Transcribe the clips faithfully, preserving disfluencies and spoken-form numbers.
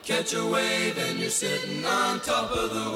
Catch a wave and you're sitting on top of the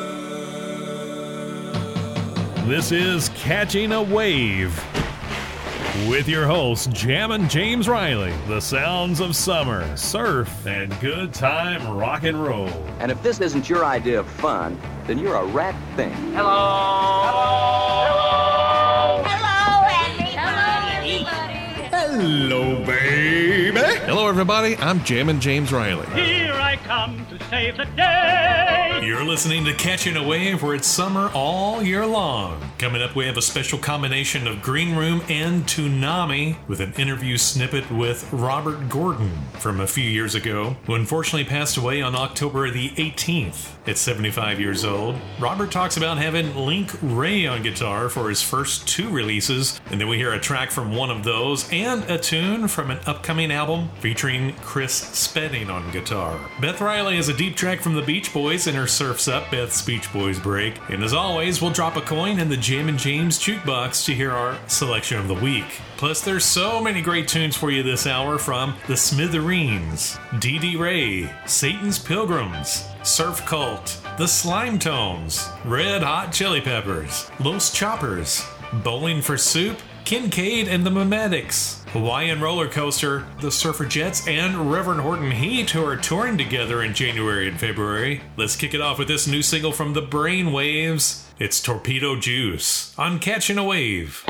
world. This is Catching a Wave with your host, Jammin' James Riley. The sounds of summer, surf, and good time rock and roll. And if this isn't your idea of fun, then you're a rat thing. Hello. Hello. Hello, everybody. Hello, baby. Hello, everybody. I'm Jammin' James Riley. Here I come to save the day. You're listening to Catching a Wave, where it's summer all year long. Coming up, we have a special combination of Green Room and Toonami with an interview snippet with Robert Gordon from a few years ago, who unfortunately passed away on October the eighteenth at seventy-five years old. Robert talks about having Link Wray on guitar for his first two releases, and then we hear a track from one of those and a tune from an upcoming album featuring Chris Spedding on guitar. Beth Riley has a deep track from the Beach Boys in her Surf's Up, Beth's Beach Boys break. And as always, we'll drop a coin in the Jammin' James jukebox to hear our selection of the week. Plus, there's so many great tunes for you this hour from The Smithereens, Dee Dee Ray, Satan's Pilgrims, Surf Cult, The Slime Tones, Red Hot Chili Peppers, Los Choppers, Bowling for Soup, Kincaid and the Memetics, Hawaiian Roller Coaster, the Surfer Jets, and Reverend Horton Heat, who are touring together in January and February. Let's kick it off with this new single from the Brainwaves. It's Torpedo Juice on Catching a Wave.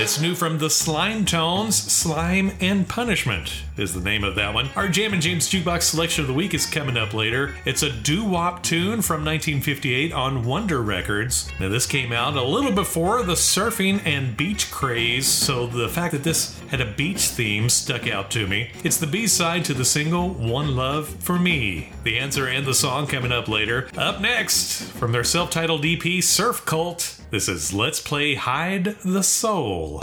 It's new from the Slime Tones. Slime and Punishment is the name of that one. Our Jam and James Jukebox selection of the week is coming up later. It's a doo-wop tune from nineteen fifty-eight on Wonder Records. Now this came out a little before the surfing and beach craze, so the fact that this had a beach theme stuck out to me. It's the B-side to the single One Love for Me. The answer and the song coming up later. Up next, from their self-titled E P Surf Cult, this is Let's Play Hide the Soul.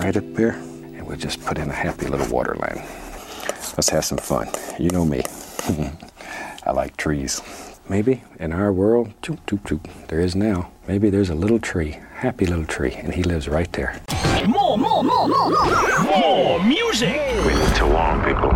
right up here, and we'll just put in a happy little water line. Let's have some fun. You know me. I like trees. Maybe in our world, choop, choop, choop, there is now, maybe there's a little tree, happy little tree, and he lives right there. More, more, more, more, more, more music. We live too long, people.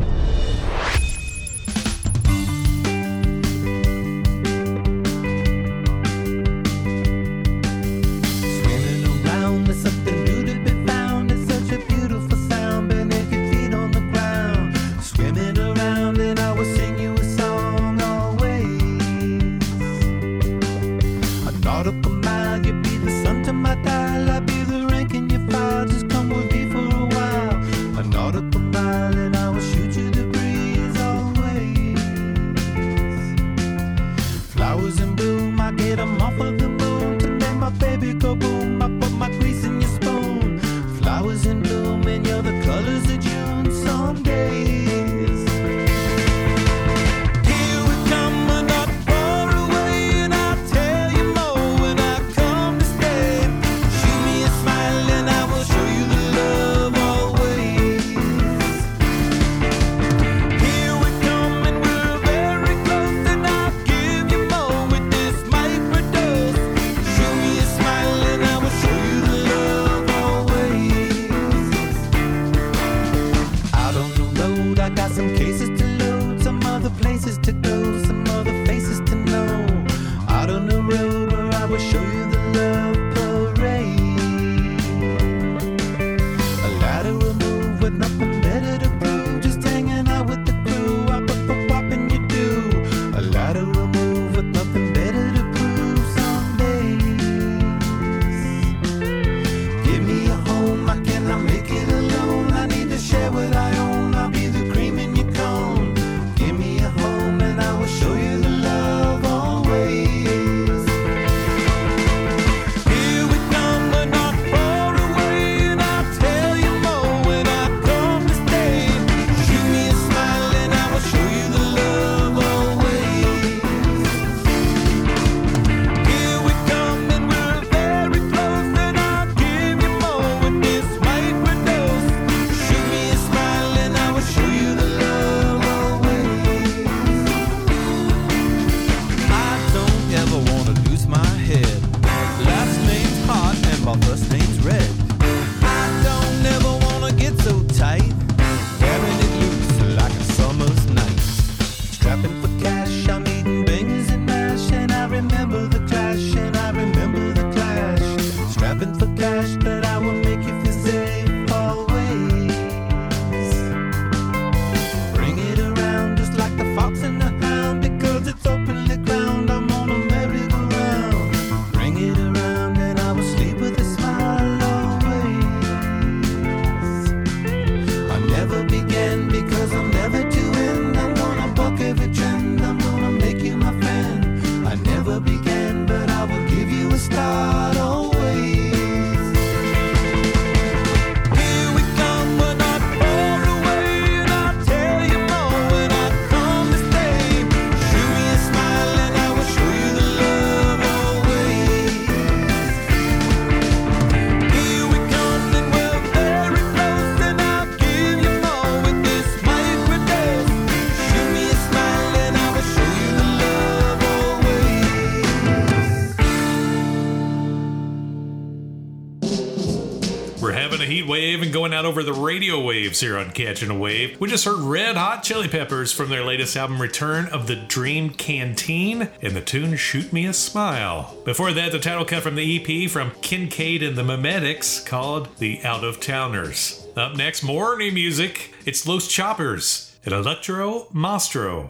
Going out over the radio waves here on Catching a Wave. We just heard Red Hot Chili Peppers from their latest album Return of the Dream Canteen and the tune Shoot Me a Smile. Before that, the title cut from the E P from Kincaid and the Memetics called The Out of Towners. Up next, more new music. It's Los Choppers at Electro Mastro.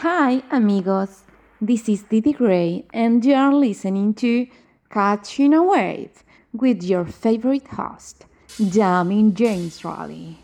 Hi, amigos. This is Didi Gray, and you are listening to Catching a Wave with your favorite host, Jamin James Riley.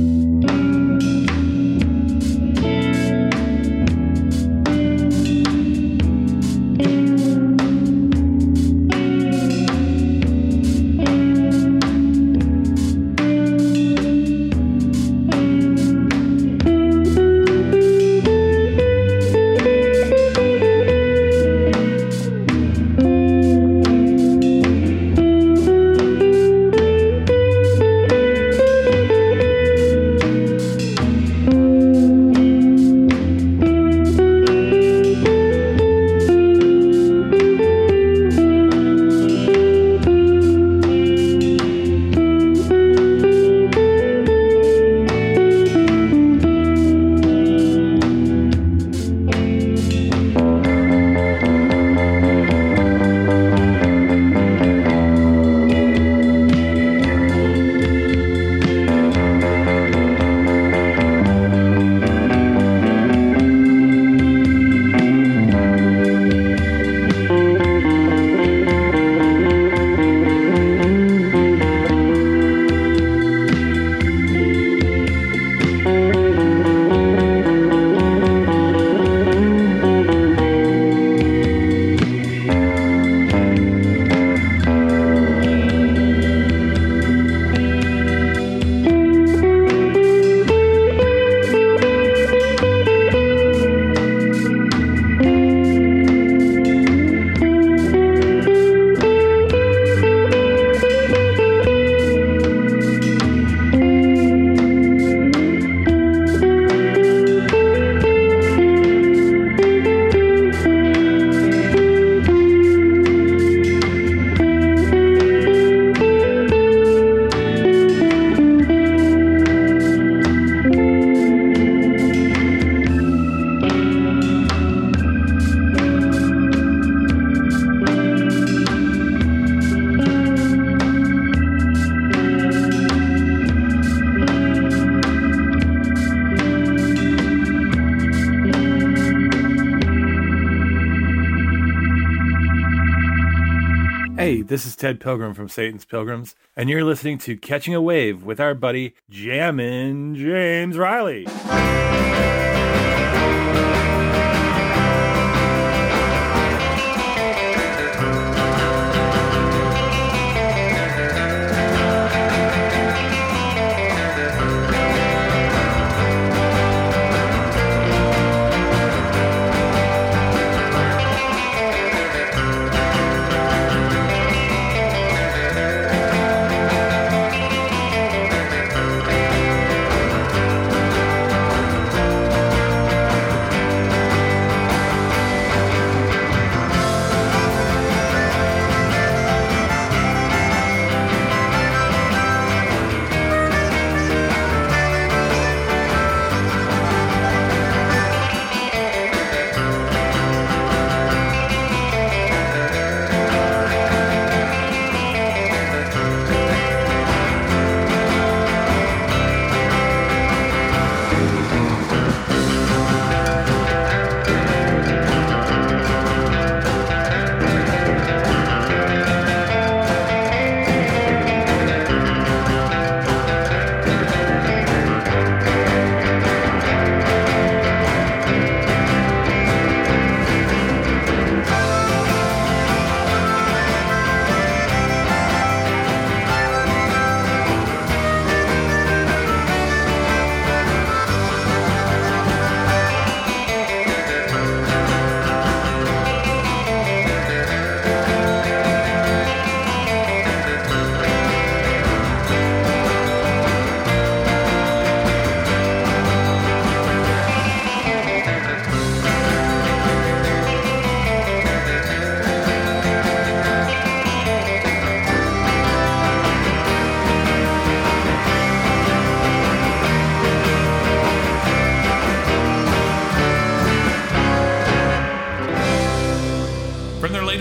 Hey, this is Ted Pilgrim from Satan's Pilgrims, and you're listening to Catching a Wave with our buddy Jammin' James Riley.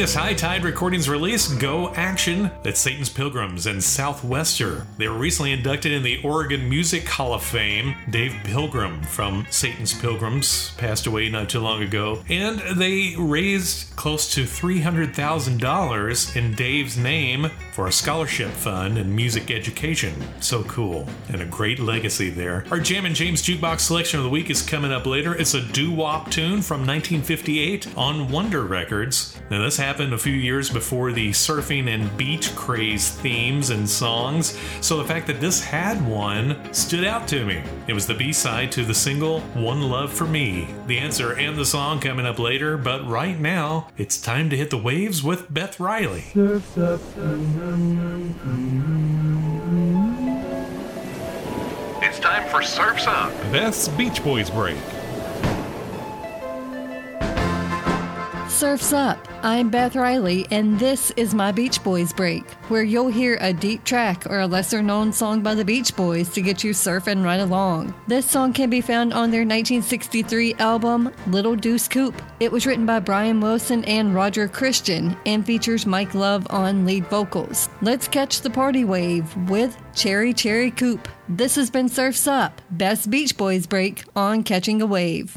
latest High Tide Recordings release, Go Action. That's Satan's Pilgrims and Southwester. They were recently inducted in the Oregon Music Hall of Fame. Dave Pilgrim from Satan's Pilgrims passed away not too long ago, and they raised close to three hundred thousand dollars in Dave's name for a scholarship fund in music education. So cool, and a great legacy there. Our Jammin' James Jukebox selection of the week is coming up later. It's a doo-wop tune from nineteen fifty-eight on Wonder Records. Now, this happened a few years before the surfing and beach craze themes and songs, so the fact that this had one stood out to me. It was the B-side to the single One Love for Me. The answer and the song coming up later, but right now, it's time to hit the waves with Beth Riley. Surf's up. It's time for Surf's Up, Beth's Beach Boys break. Surf's Up. I'm Beth Riley, and this is my Beach Boys break, where you'll hear a deep track or a lesser-known song by the Beach Boys to get you surfing right along. This song can be found on their nineteen sixty-three album, Little Deuce Coupe. It was written by Brian Wilson and Roger Christian and features Mike Love on lead vocals. Let's catch the party wave with Cherry Cherry Coupe. This has been Surf's Up, Best Beach Boys break on Catching a Wave.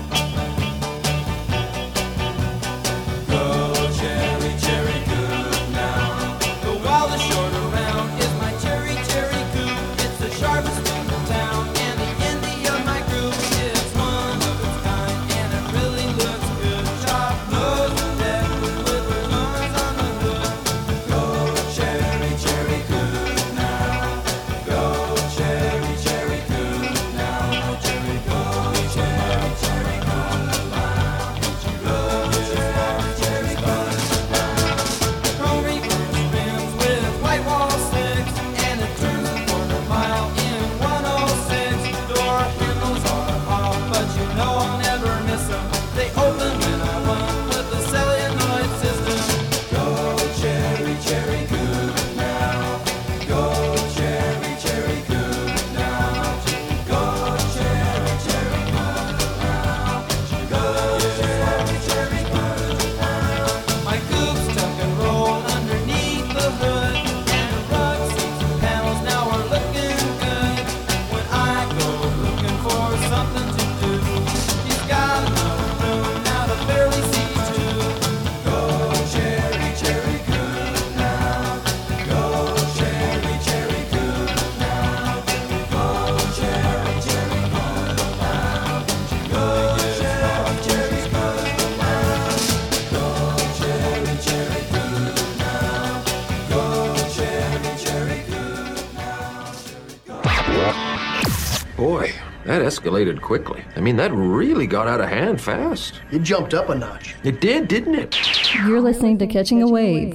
Boy, that escalated quickly. I mean, that really got out of hand fast. It jumped up a notch. It did, didn't it? You're listening to Catching a Wave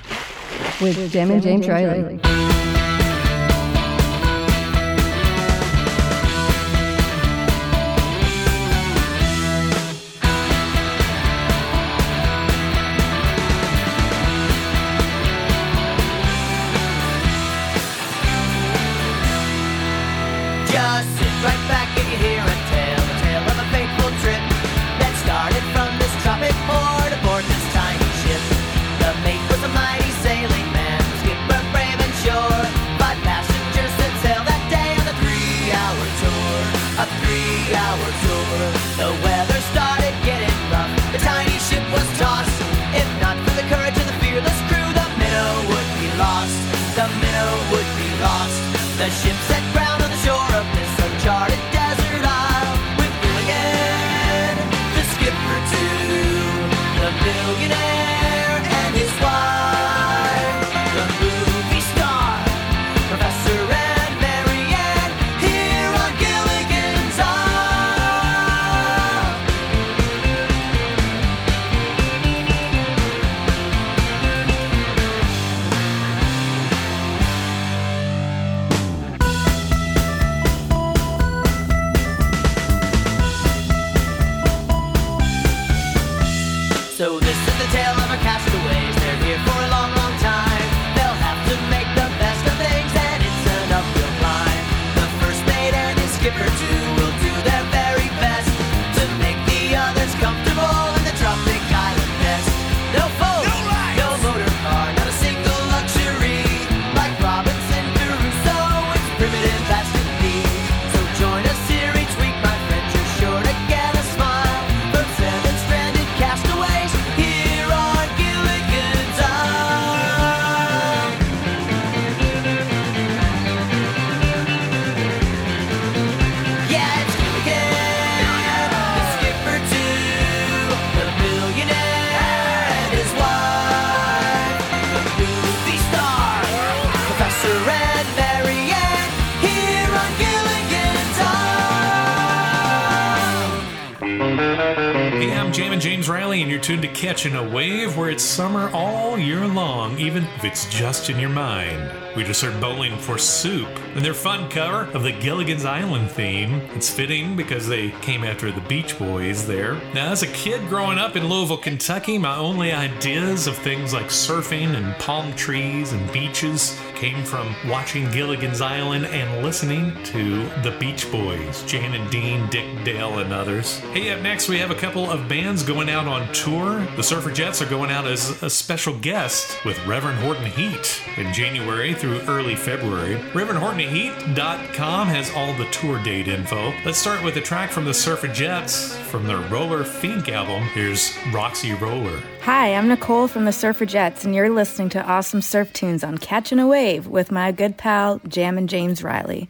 with Jammin' James Riley. So this is the tale Jammin' James Riley, and you're tuned to Catching a Wave, where it's summer all year long, even if it's just in your mind. We just heard Bowling for Soup and their fun cover of the Gilligan's Island theme. It's fitting because they came after the Beach Boys there. Now, as a kid growing up in Louisville, Kentucky, my only ideas of things like surfing and palm trees and beaches came from watching Gilligan's Island and listening to the Beach Boys, Jan and Dean, Dick Dale, and others. Hey, up next we have a couple of bands going out on tour. The Surfragettes are going out as a special guest with Reverend Horton Heat in January through early February. Reverend Horton Heat dot com has all the tour date info. Let's start with a track from the Surfragettes from their Roller Fink album. Here's Roxy Roller. Hi, I'm Nicole from the Surfragettes, and you're listening to awesome surf tunes on Catching a Wave with my good pal, Jammin' James Riley.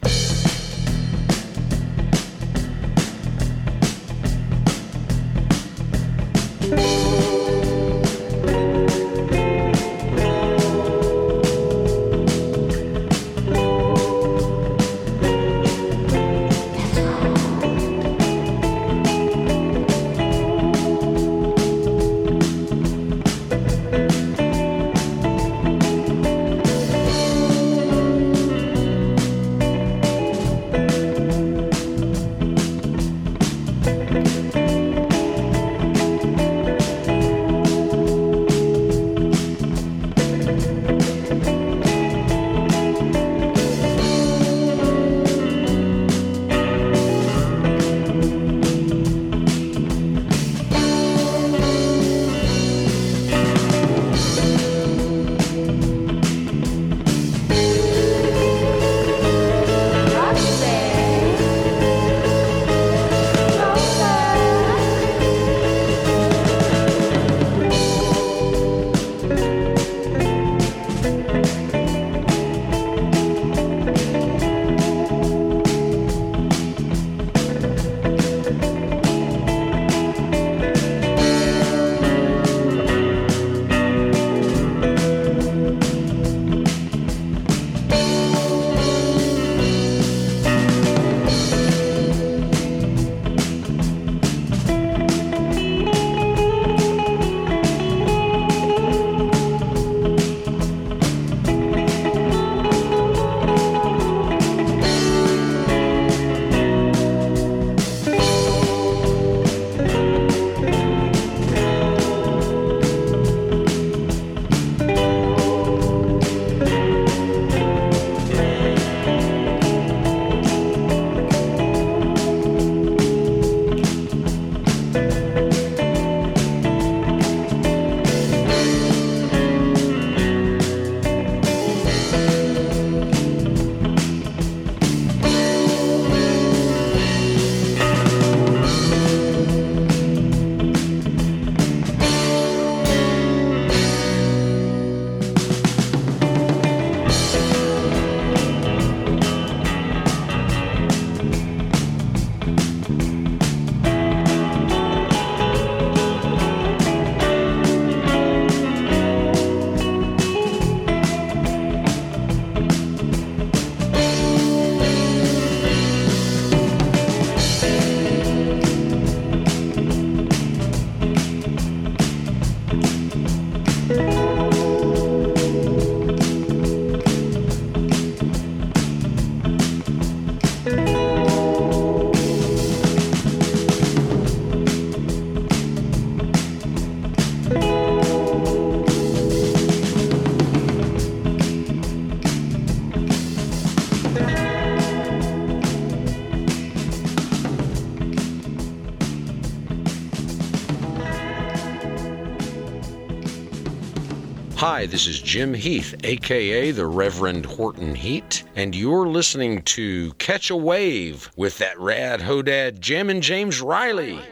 Hi, this is Jim Heath, a k a the Reverend Horton Heat, and you're listening to Catch a Wave with that rad hodad Jammin' James Riley.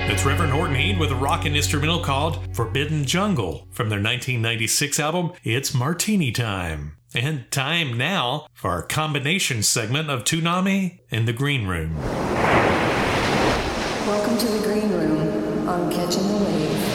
It's Reverend Horton Heat with a rockin' instrumental called Forbidden Jungle from their nineteen ninety-six album, It's Martini Time. And time now for our combination segment of Toonami and the Green Room. Welcome to the Green Room on Catching the Wave.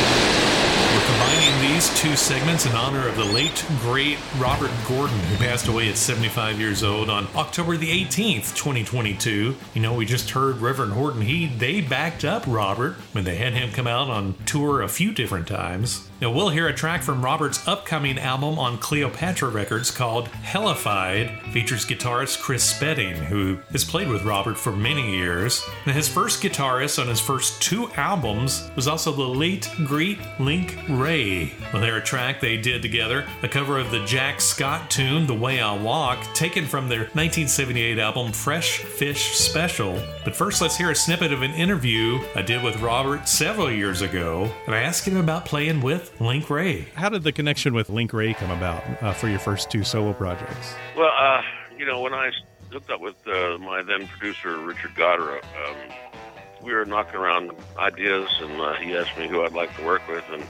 We're combining these two segments in honor of the late, great Robert Gordon, who passed away at seventy-five years old on October the eighteenth, twenty twenty-two. You know, we just heard Reverend Horton Heat. They backed up Robert when they had him come out on tour a few different times. Now, we'll hear a track from Robert's upcoming album on Cleopatra Records called Hellified. Features guitarist Chris Spedding, who has played with Robert for many years. Now, his first guitarist on his first two albums was also the late, great Link Wray. Well, they're a track they did together, a cover of the Jack Scott tune, The Way I Walk, taken from their nineteen seventy-eight album Fresh Fish Special. But first, let's hear a snippet of an interview I did with Robert several years ago, and I asked him about playing with Link Wray. How did the connection with Link Wray come about uh, for your first two solo projects? Well, uh, you know, when I hooked up with uh, my then producer, Richard Goddard, um, we were knocking around ideas, and uh, he asked me who I'd like to work with, and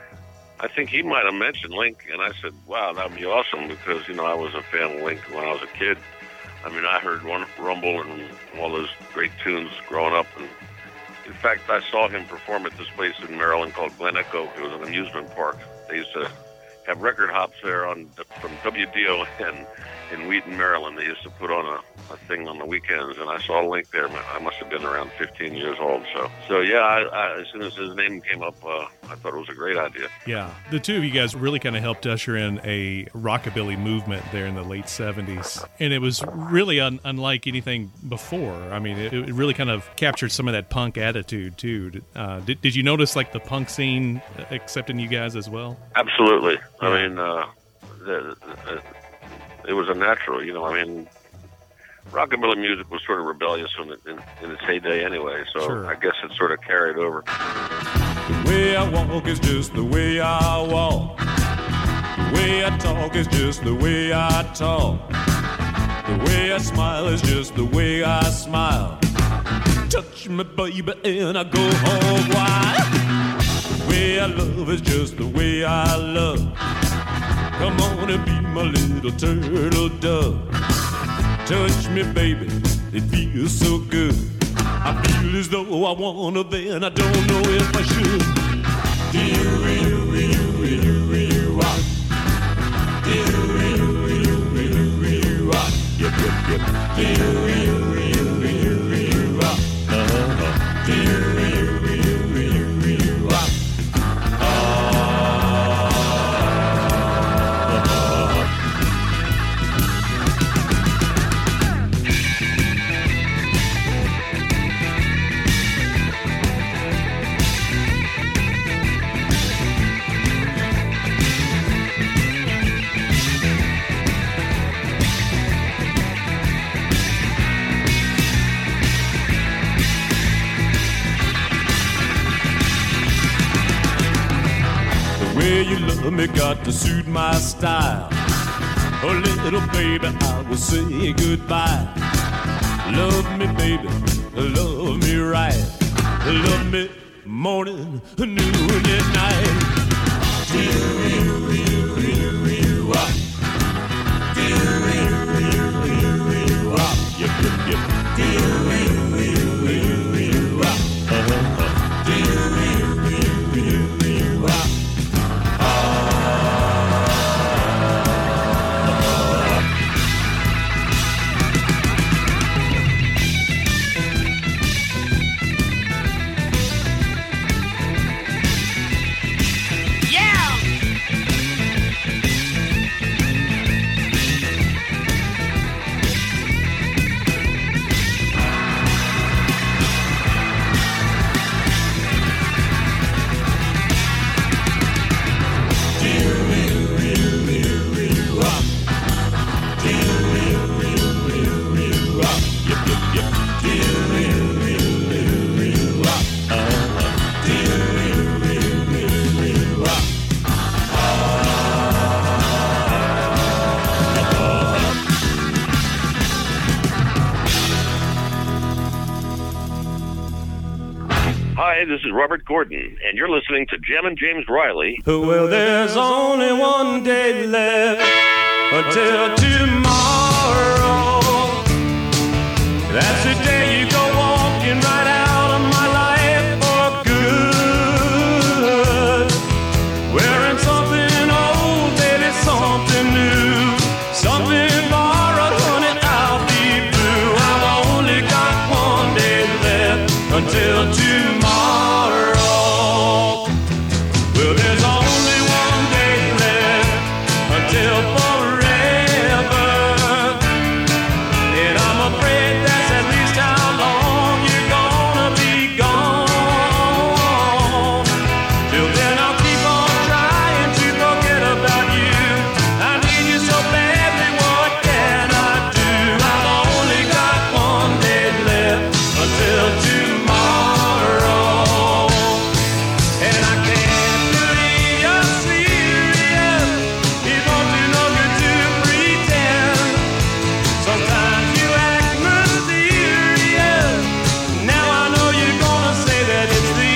I think he might have mentioned Link, and I said, wow, that would be awesome, because, you know, I was a fan of Link when I was a kid. I mean, I heard Rumble and all those great tunes growing up, and in fact, I saw him perform at this place in Maryland called Glen Echo. It was an amusement park. They used to have record hops there on from W D O N in Wheaton, Maryland. They used to put on a, a thing on the weekends, and I saw Link there. I must have been around fifteen years old. So, so yeah, I, I, as soon as his name came up, uh, I thought it was a great idea. Yeah, the two of you guys really kind of helped usher in a rockabilly movement there in the late seventies, and it was really un- unlike anything before. I mean, it, it really kind of captured some of that punk attitude too. Uh, did, did you notice like the punk scene accepting you guys as well? Absolutely. Yeah. I mean, uh, the, the, it was a natural, you know, I mean, rockabilly music was sort of rebellious in, in, in its heyday anyway, so sure. I guess it sort of carried over. The way I walk is just the way I walk. The way I talk is just the way I talk. The way I smile is just the way I smile. Touch me, baby, and I go home wild. The way I love is just the way I love. Come on and be my little turtle dove. Touch me, baby, it feels so good. I feel as though I wanna, then I don't know if I should. Do you, you, you, you, you, ah. Do you, you, you, you, ah. Yep, yep, yep. Do you, you, you, you, you, ah. Uh-huh. Do you, you, you, you, you, ah. You love me, got to suit my style. Oh, little baby, I will say goodbye. Love me, baby, love me right. Love me morning, noon, and night. Do you, you, you, you, ah. Do you, you, you, you, ah. Yep, yep, yep. Do you, you, you, you, ah. Uh-huh. Do you, you, you, you, ah. Hi, this is Robert Gordon, and you're listening to Jammin' James Riley. Well, there's only one day left until tomorrow. That's the day you go walking right out of my life for good. Wearing something old, baby, something new, something borrowed, honey, I'll be blue. I've only got one day left until tomorrow. Well, there's only one day left until forever, and I'm afraid that's at least how long you're gonna be gone. Till then I'll keep on trying to forget about you. I need you so badly, what can I do? I've only got one day left until tomorrow, and I can't believe you're serious. It won't do no good to pretend. Sometimes you act mysterious. Now I know you're gonna say that it's the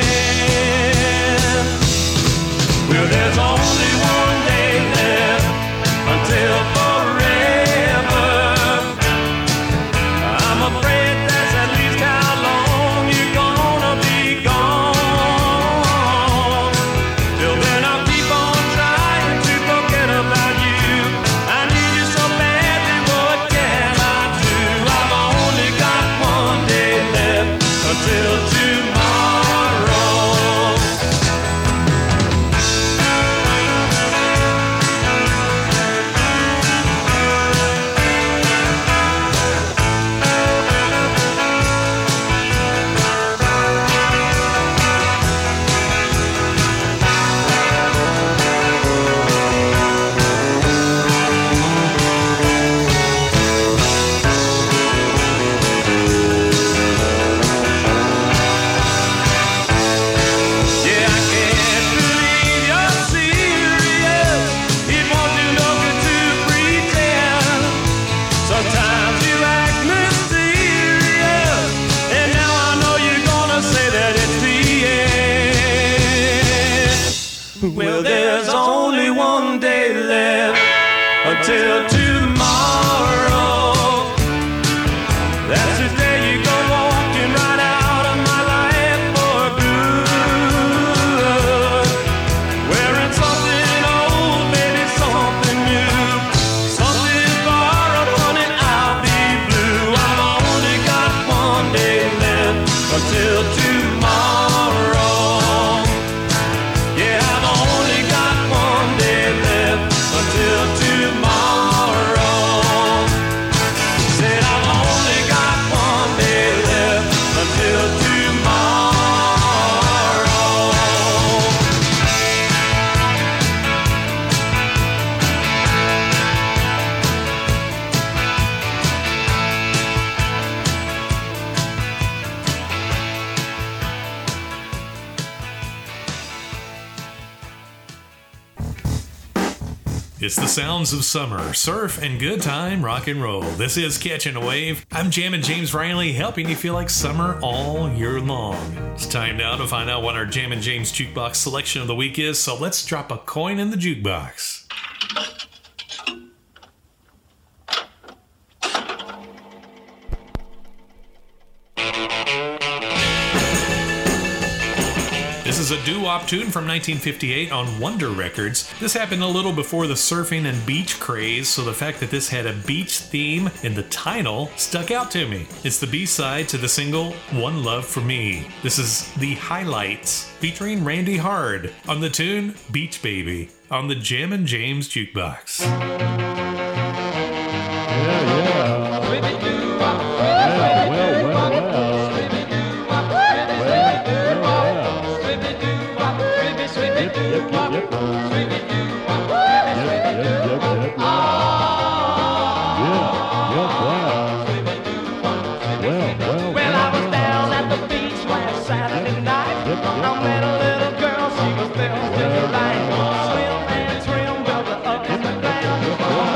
end. Well, there's only one day left until forever. I'm afraid that's at least how long you're gonna be gone. Till then I'll keep on trying to forget about you. I need you so badly, what can I do? I've only got one day left until tomorrow. Yeah, I can't believe you're serious. It won't do no good to pretend. Sometimes you act mysterious, and now I know you're gonna say that it's the end. Well, there's only one day left until tomorrow. That's the day you go walking right out of my life for good. Wearing something old, maybe something new, something borrowed, honey, I'll be blue. I've only got one day left until tomorrow. Yeah, I've only got one day left until tomorrow. Said I've only got one day left until tomorrow. It's the sounds of summer, surf, and good time rock and roll. This is Catching a Wave. I'm Jammin' James Riley, helping you feel like summer all year long. It's time now to find out what our Jammin' James Jukebox selection of the week is, so let's drop a coin in the jukebox. This is a doo-wop tune from nineteen fifty-eight on Wonder Records. This happened a little before the surfing and beach craze, so the fact that this had a beach theme in the title stuck out to me. It's the B-side to the single One Love for Me. This is The Highlights, featuring Randy Hard, on the tune Beach Baby, on the Jammin' James Jukebox. Well,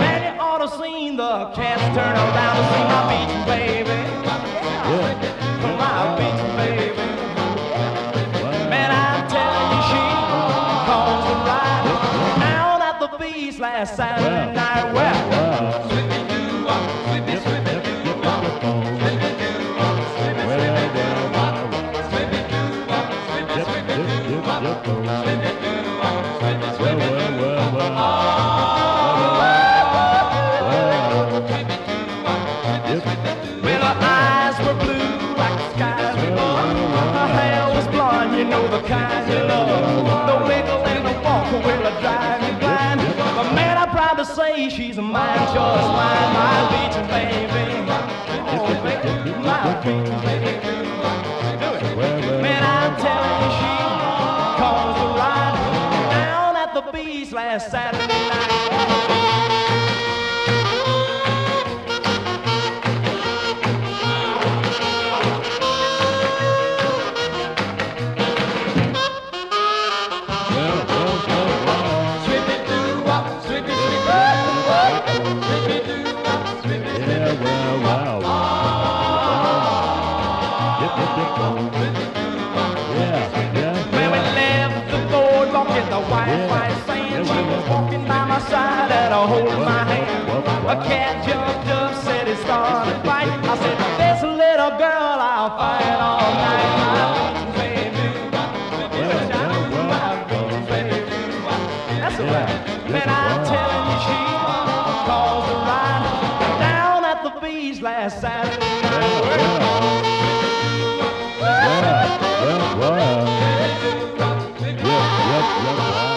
know the kind you love. The wiggle and the walk will drive you blind. But man, I'm proud to say she's mine, just mine, my beach baby. Oh, baby, my beach baby. Do it. Man, I'm telling you, she caused the ride down at the beach last Saturday night. Hold my hand. A cat jumped up, said he started to fight. I said, this little girl, I'll fight all night. My baby, my baby. That's right. Man, I'm telling you, she caused a ride down at the beach last Saturday night. Well, well, well. Yep, yep, yep, wow.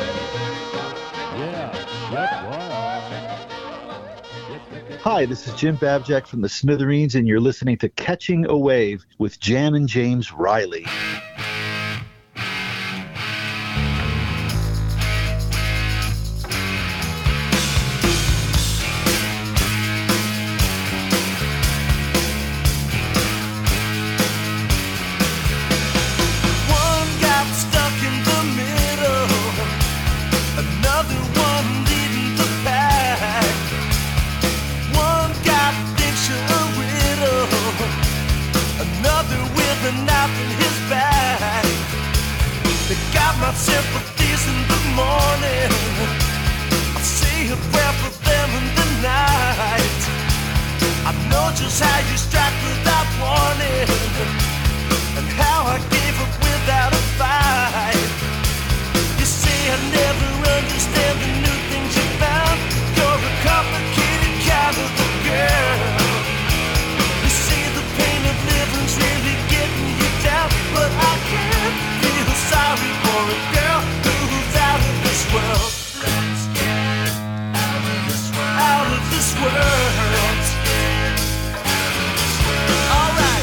Hi, this is Jim Babjack from the Smithereens, and you're listening to Catching a Wave with Jammin' James Riley. Sympathies in the morning, I say a prayer for them in the night. I know just how you strike without warning, and how I gave up without a fight. You say I never understand the new things you found. You're a complicated kind of a girl. You say the pain of living's really getting you down, but I can't feel sorry for a girl who's out of this world. Let's get out of this world. Out of this world. All right.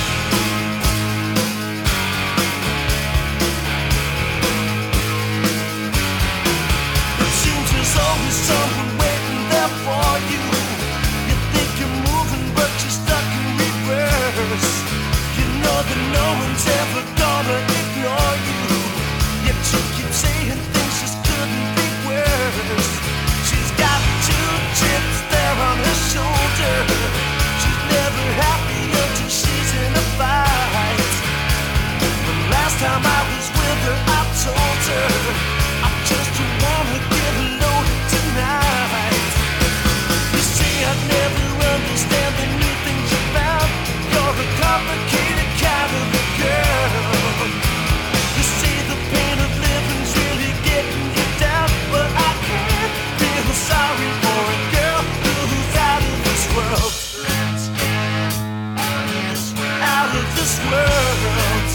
It seems there's always someone waiting there for you. You think you're moving, but you're stuck in reverse. You know that no one's ever gonna ignore you. Yet you keep saying things just couldn't be worse. She's got two chips there on her shoulder. She's never happy until she's in a fight. The last time I was with her, I told her I just wanna get loaded tonight. You see, I'd never understand the new things you found. You're a complicated kind of a girl. You see, the pain of living's really getting you down, but I can't feel sorry for a girl who's out of this world. Let's get out of this world.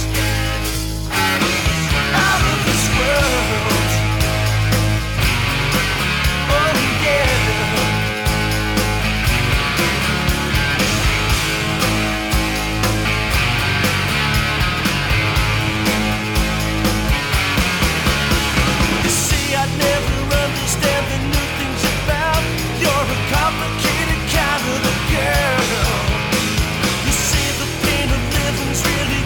Out of this world. Oh yeah. You see, I never understand the new things you found. You're a complicated kind of a girl. You see, the pain of living's really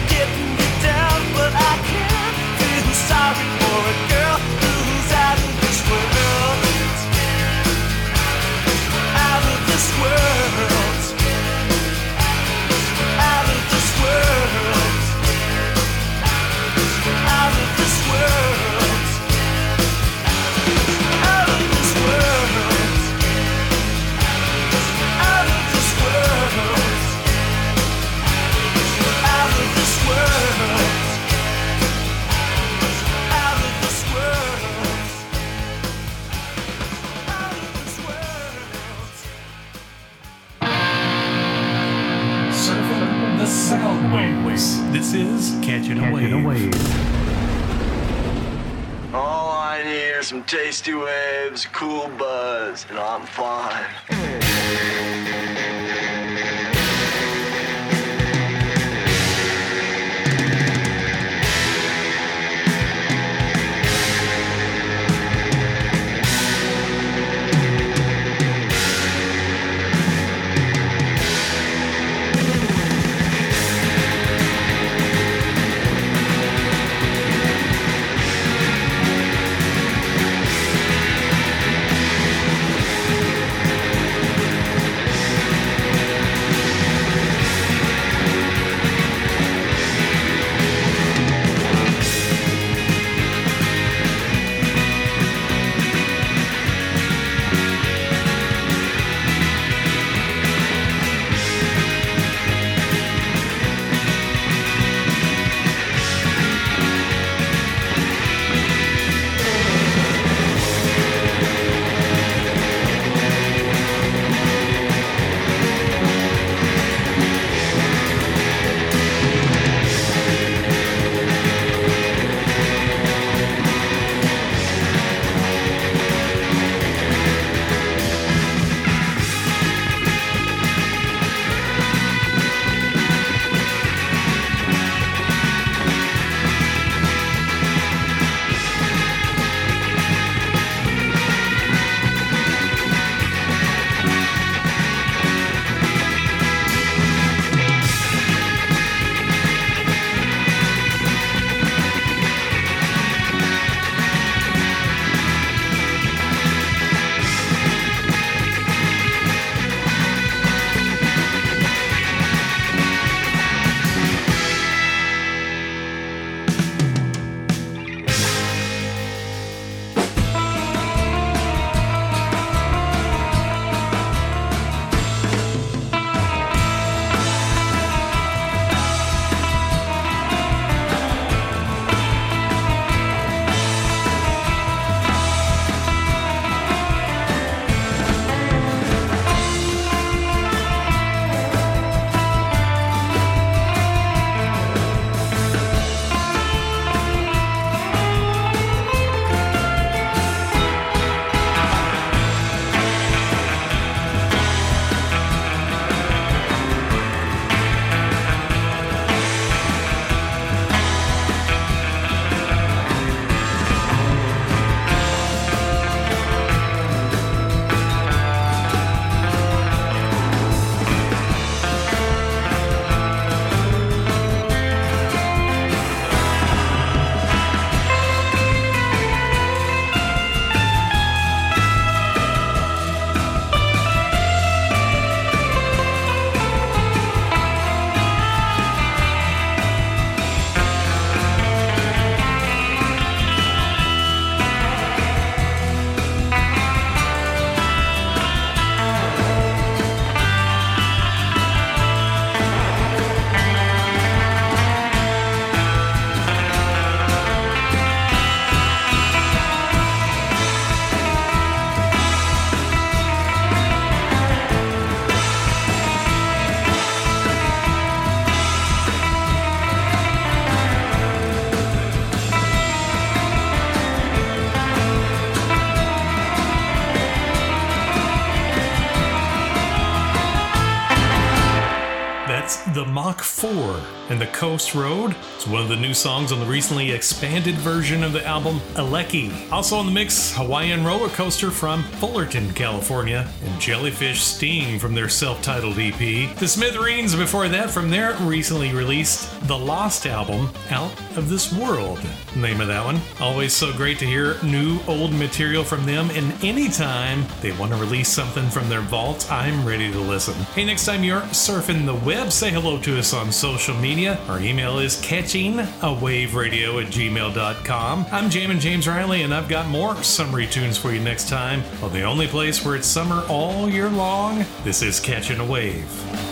Sound waves. This is Catching a Wave. Catching a Wave. All I need are some tasty waves, cool buzz, and I'm fine. The Mach four and the Coast Road. It's one of the new songs on the recently expanded version of the album Aleki. Also on the mix, Hawaiian Roller Coaster from Fullerton, California, and Jellyfish Sting from their self-titled E P. The Smithereens before that from their recently released The Lost album, Out of This World. Name of that one. Always so great to hear new old material from them, and anytime they want to release something from their vault, I'm ready to listen. Hey, next time you're surfing the web, say hello to us on social media. Our email is catching a wave radio at gmail dot com. I'm Jammin' James Riley, and I've got more summery tunes for you next time. Well, the only place where it's summer all year long, this is Catching a Wave.